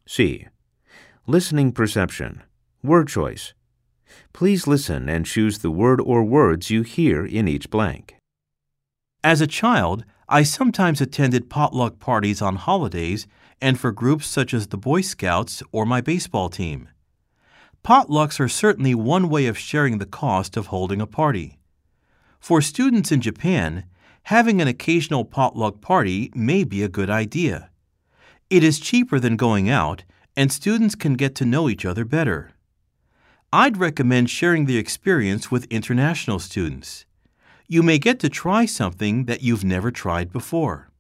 C. Listening perception. Word choice. Please listen and choose the word or words you hear in each blank. As a child, I sometimes attended potluck parties on holidays and for groups such as the Boy Scouts or my baseball team. Potlucks are certainly one way of sharing the cost of holding a party. For students in Japan, having an occasional potluck party may be a good idea. It is cheaper than going out, and students can get to know each other better. I'd recommend sharing the experience with international students. You may get to try something that you've never tried before.